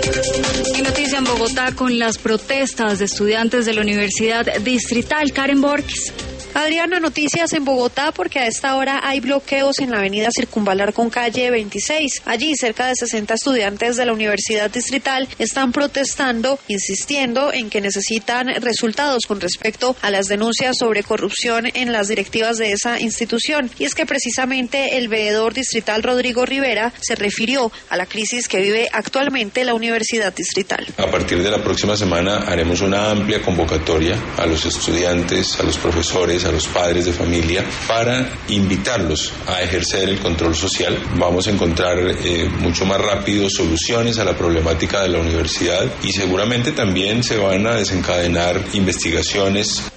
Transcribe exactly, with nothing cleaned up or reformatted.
Y noticia en Bogotá con las protestas de estudiantes de la Universidad Distrital. Karen Borges. Adriana, noticias en Bogotá porque a esta hora hay bloqueos en la avenida Circunvalar con calle veintiséis. Allí cerca de sesenta estudiantes de la Universidad Distrital están protestando, insistiendo en que necesitan resultados con respecto a las denuncias sobre corrupción en las directivas de esa institución. Y es que precisamente el veedor distrital Rodrigo Rivera se refirió a la crisis que vive actualmente la Universidad Distrital. A partir de la próxima semana haremos una amplia convocatoria a los estudiantes, a los profesores, a los padres de familia, para invitarlos a ejercer el control social. Vamos a encontrar eh, mucho más rápido soluciones a la problemática de la universidad y seguramente también se van a desencadenar investigaciones